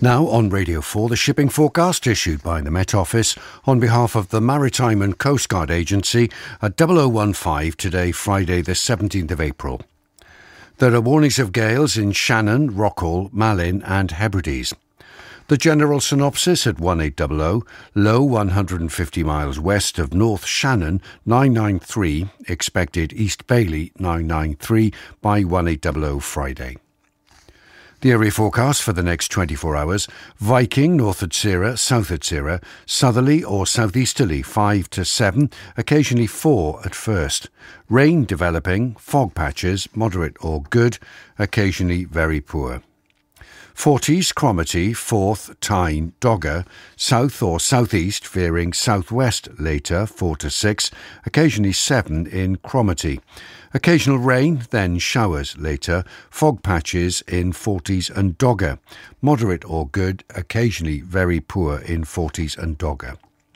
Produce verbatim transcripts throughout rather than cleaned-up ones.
Now on Radio four, the shipping forecast issued by the Met Office on behalf of the Maritime and Coast Guard Agency at double oh one five today, Friday the seventeenth of April. There are warnings of gales in Shannon, Rockall, Malin and Hebrides. The general synopsis at one eight hundred, low one hundred fifty miles west of North Shannon, nine nine three, expected East Bailey, nine nine three by one eight hundred Friday. The area forecast for the next twenty-four hours: Viking, north Atsira, south Atsira, southerly or southeasterly five to seven, occasionally four at first. Rain developing, fog patches, moderate or good, occasionally very poor. Forties, Cromarty, Forth, Tyne, Dogger, south or southeast veering southwest later, four to six, occasionally seven in Cromarty. Occasional rain, then showers later, fog patches in Forties and Dogger. Moderate or good, occasionally very poor in Forties and Dogger.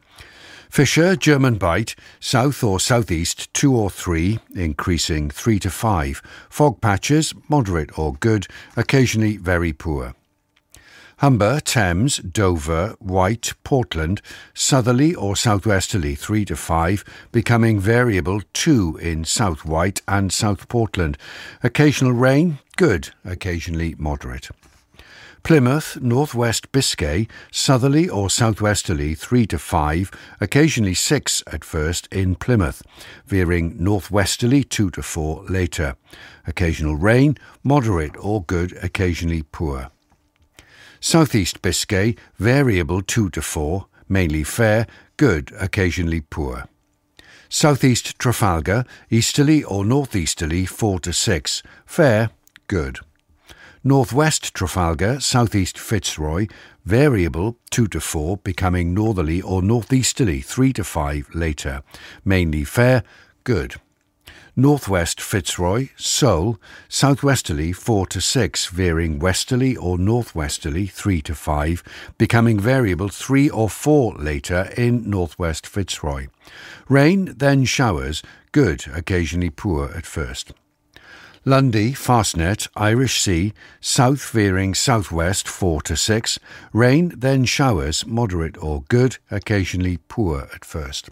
Fisher, German Bight, south or southeast two or three, increasing three to five. Fog patches, moderate or good, occasionally very poor. Humber, Thames, Dover, White, Portland, southerly or southwesterly three to five, becoming variable two in South White and South Portland. Occasional rain, good, occasionally moderate. Plymouth, northwest Biscay, southerly or southwesterly three to five, occasionally six at first in Plymouth, veering northwesterly two to four later. Occasional rain, moderate or good, occasionally poor. Southeast Biscay, variable two to four, mainly fair, good, occasionally poor. Southeast Trafalgar, easterly or northeasterly four to six, fair, good. Northwest Trafalgar, southeast Fitzroy, variable two to four, becoming northerly or northeasterly three to five later, mainly fair, good. Northwest Fitzroy, Seoul, southwesterly four to six, veering westerly or northwesterly three to five, becoming variable three or four later in Northwest Fitzroy. Rain, then showers, good, occasionally poor at first. Lundy, Fastnet, Irish Sea, south veering southwest four to six, rain, then showers, moderate or good, occasionally poor at first.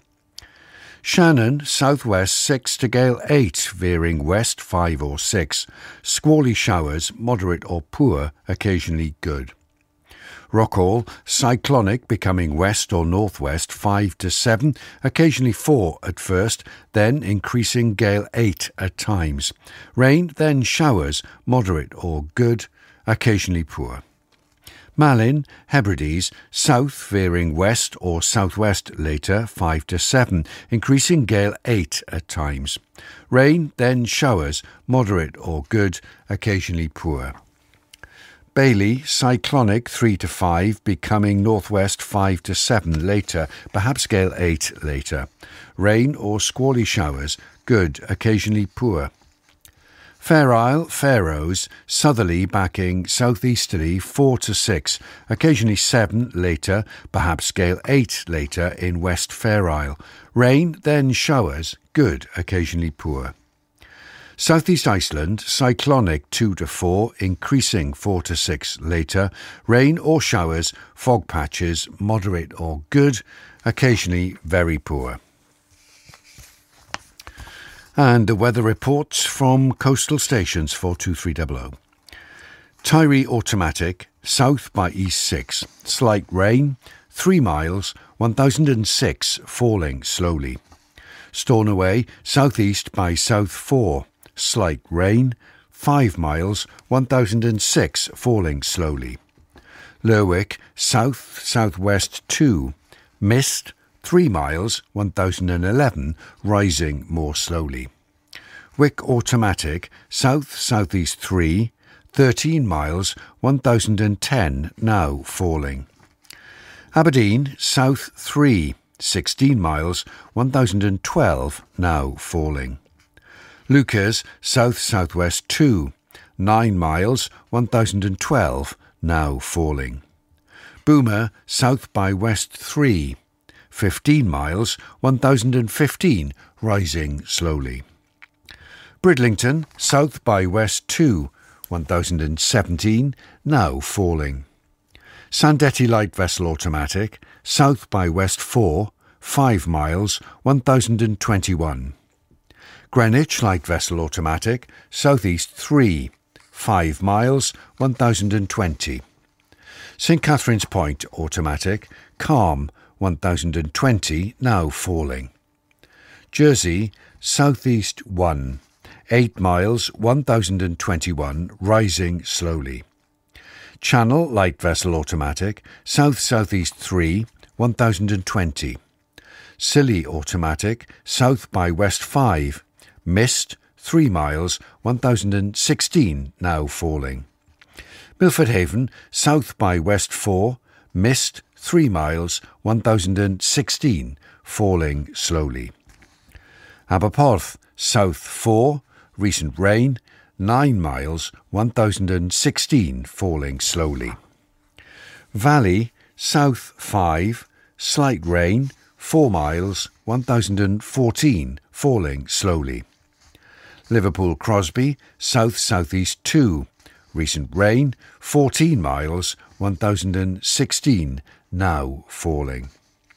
Shannon, southwest six to gale eight, veering west five or six, squally showers, moderate or poor, occasionally good. Rockall, cyclonic, becoming west or northwest five to seven, occasionally four at first, then increasing gale eight at times. Rain, then showers, moderate or good, occasionally poor. Malin, Hebrides, south veering west or southwest later five to seven, increasing gale eight at times. Rain, then showers, moderate or good, occasionally poor. Bailey, cyclonic three to five, becoming northwest five to seven later, perhaps gale eight later. Rain or squally showers, good, occasionally poor. Fair Isle, Faroes, southerly backing southeasterly four to six, occasionally seven later, perhaps gale eight later in West Fair Isle. Rain, then showers, good, occasionally poor. Southeast Iceland, cyclonic two to four, increasing four to six later. Rain or showers, fog patches, moderate or good, occasionally very poor. And the weather reports from coastal stations for two three hundred. Tyree automatic, south by east six, slight rain, three miles, one thousand six, falling slowly. Stornoway, southeast by south four, slight rain, five miles, one thousand six, falling slowly. Lerwick, south southwest two, mist, three miles, one thousand eleven, rising more slowly. Wick automatic, south southeast three, thirteen miles, one thousand ten, now falling. Aberdeen, south three, sixteen miles, one thousand twelve, now falling. Lucas, south southwest two, nine miles, one thousand twelve, now falling. Boomer, south by west three, fifteen miles, one thousand fifteen, rising slowly. Bridlington, south by west two, one thousand seventeen, now falling. Sandetti light vessel automatic, south by west four, five miles, one thousand twenty-one. Greenwich light vessel automatic, southeast three, five miles, one thousand twenty. Saint Catherine's Point automatic, calm, one thousand twenty, now falling. Jersey, southeast one, eight miles, one thousand twenty-one, rising slowly. Channel light vessel automatic, south-southeast three, one thousand twenty. Scilly automatic, south by west five, mist, three miles, one thousand sixteen, now falling. Milford Haven, south by west four, mist, three miles, one thousand sixteen, falling slowly. Aberporth, south four, recent rain, nine miles, one thousand sixteen, falling slowly. Valley, south five, slight rain, four miles, one thousand fourteen, falling slowly. Liverpool Crosby, south-southeast two, recent rain, fourteen miles, one thousand sixteen, now falling.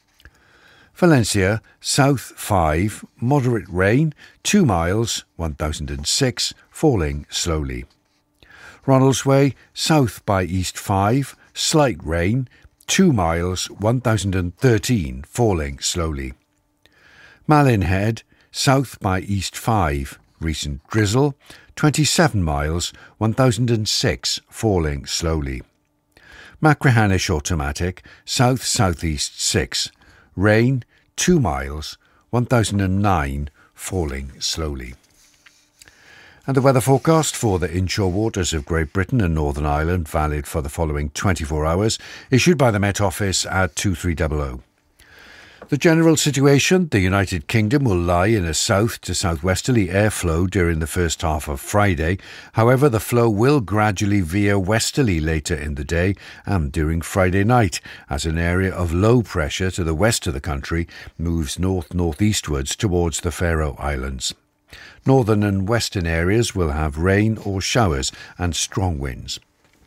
Valencia, south five, moderate rain, two miles, one thousand six, falling slowly. Ronaldsway, south by east five, slight rain, two miles, one thousand thirteen, falling slowly. Malin Head, south by east five, recent drizzle, twenty-seven miles, one thousand six, falling slowly. Machrihanish automatic, south-southeast six, rain, two miles, one thousand nine, falling slowly. And the weather forecast for the inshore waters of Great Britain and Northern Ireland, valid for the following twenty-four hours, issued by the Met Office at two three hundred. The general situation: the United Kingdom will lie in a south to southwesterly airflow during the first half of Friday. However, the flow will gradually veer westerly later in the day and during Friday night, as an area of low pressure to the west of the country moves north-northeastwards towards the Faroe Islands. Northern and western areas will have rain or showers and strong winds.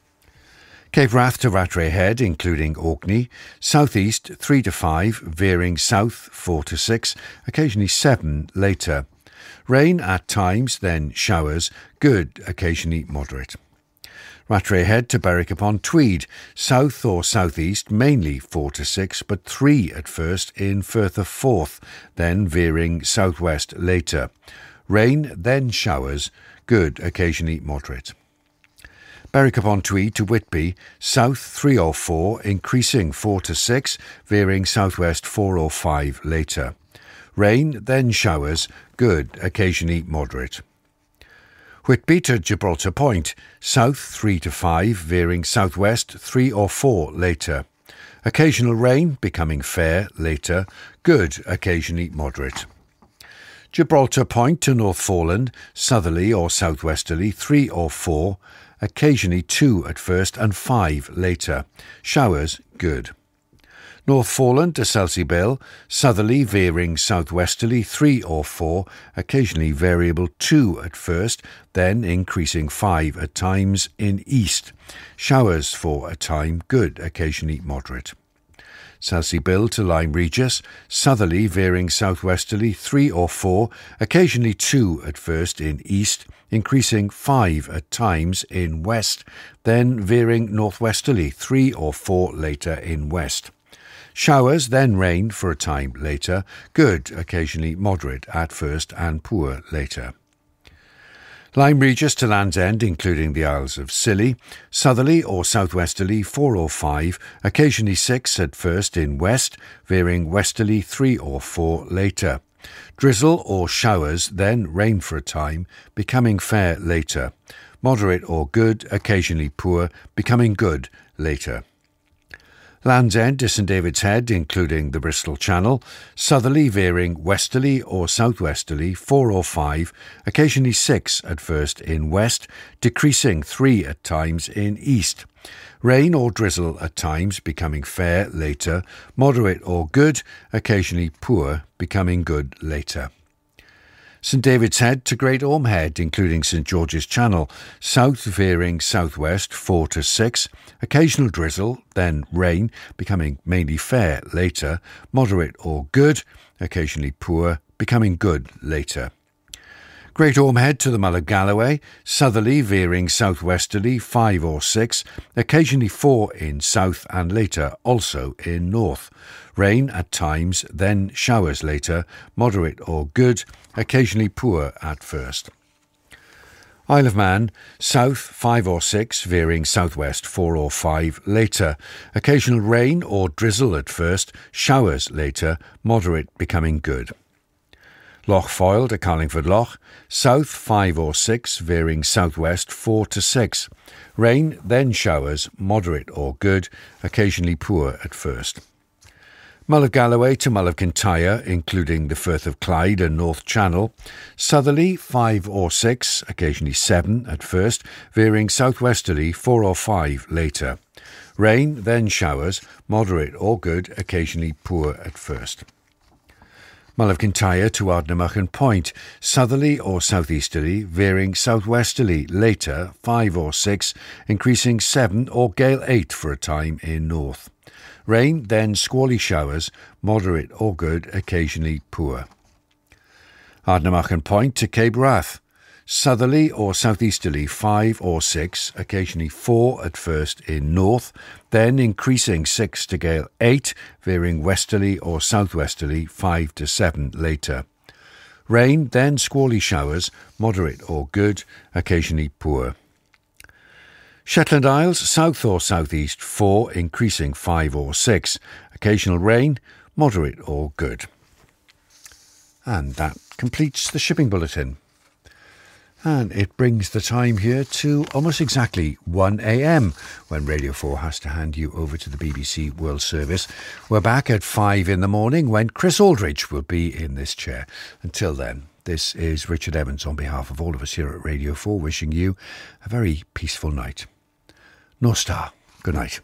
Cape Wrath to Rattray Head, including Orkney, southeast three to five, veering south four to six, occasionally seven later. Rain at times, then showers, good, occasionally moderate. Rattray Head to Berwick upon Tweed, south or southeast, mainly four to six, but three at first in Firth of Forth, then veering southwest later. Rain, then showers, good, occasionally moderate. Berwick upon Tweed to Whitby, south three or four, increasing four to six, veering southwest four or five later. Rain, then showers, good, occasionally moderate. Whitby to Gibraltar Point, south three to five, veering southwest three or four later. Occasional rain, becoming fair later, good, occasionally moderate. Gibraltar Point to North Foreland, southerly or southwesterly three or four, occasionally two at first and five later. Showers, good. North Foreland to Selsey Bill, southerly veering southwesterly three or four, occasionally variable two at first, then increasing five at times in east. Showers for a time, good, occasionally moderate. Selsey Bill to Lyme Regis, southerly veering southwesterly three or four, occasionally two at first in east, increasing five at times in west, then veering northwesterly three or four later in west. Showers, then rain for a time later, good, occasionally moderate at first and poor later. Lyme Regis to Land's End, including the Isles of Scilly, southerly or southwesterly four or five, occasionally six at first in west, veering westerly three or four later. Drizzle or showers, then rain for a time, becoming fair later. Moderate or good, occasionally poor, becoming good later. Land's End to St David's Head, including the Bristol Channel, southerly veering westerly or southwesterly four or five, occasionally six at first in west, decreasing three at times in east. Rain or drizzle at times, becoming fair later. Moderate or good, occasionally poor, becoming good later. St David's Head to Great Orme Head, including St George's Channel, south veering southwest four to six, occasional drizzle, then rain, becoming mainly fair later, moderate or good, occasionally poor, becoming good later. Great Orme Head to the Mull of Galloway, southerly veering southwesterly five or six, occasionally four in south and later also in north. Rain at times, then showers later, moderate or good, occasionally poor at first. Isle of Man, south five or six, veering southwest four or five later. Occasional rain or drizzle at first, showers later, moderate becoming good. Loch Foyle to Carlingford Loch, south five or six, veering southwest four to six. Rain, then showers, moderate or good, occasionally poor at first. Mull of Galloway to Mull of Kintyre, including the Firth of Clyde and North Channel. Southerly five or six, occasionally seven at first, veering southwesterly four or five later. Rain, then showers, moderate or good, occasionally poor at first. Mull of Kintyre to Ardnamurchan Point, southerly or southeasterly, veering southwesterly later, five or six, increasing seven or gale eight for a time in north. Rain, then squally showers, moderate or good, occasionally poor. Ardnamurchan Point to Cape Wrath, southerly or southeasterly, five or six, occasionally four at first in north, then increasing six to gale eight, veering westerly or southwesterly, five to seven later. Rain, then squally showers, moderate or good, occasionally poor. Shetland Isles, south or southeast, four, increasing five or six. Occasional rain, moderate or good. And that completes the shipping bulletin. And it brings the time here to almost exactly one a.m. when Radio four has to hand you over to the B B C World Service. We're back at five in the morning when Chris Aldridge will be in this chair. Until then, this is Richard Evans on behalf of all of us here at Radio four, wishing you a very peaceful night. North Star, good night.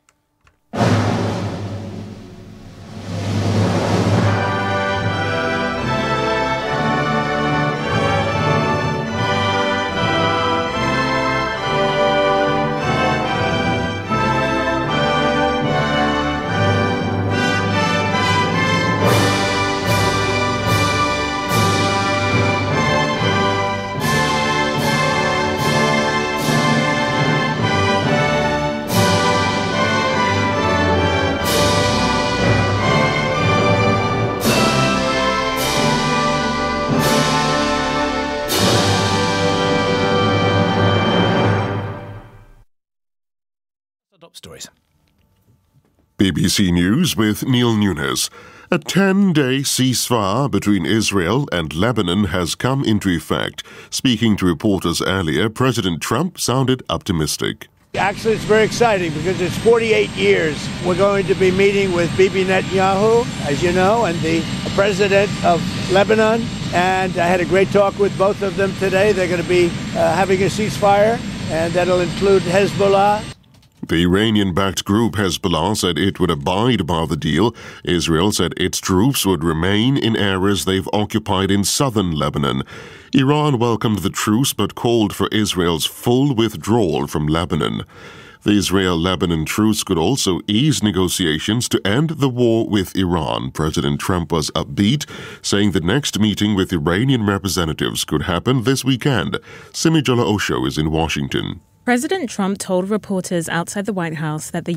Stories. B B C News with Neil Nunes. A ten-day ceasefire between Israel and Lebanon has come into effect. Speaking to reporters earlier, President Trump sounded optimistic. Actually, it's very exciting because it's forty-eight years. We're going to be meeting with Bibi Netanyahu, as you know, and the president of Lebanon. And I had a great talk with both of them today. They're going to be uh, having a ceasefire, and that'll include Hezbollah. The Iranian-backed group Hezbollah said it would abide by the deal. Israel said its troops would remain in areas they've occupied in southern Lebanon. Iran welcomed the truce but called for Israel's full withdrawal from Lebanon. The Israel-Lebanon truce could also ease negotiations to end the war with Iran. President Trump was upbeat, saying the next meeting with Iranian representatives could happen this weekend. Simi Jola Osho is in Washington. President Trump told reporters outside the White House that the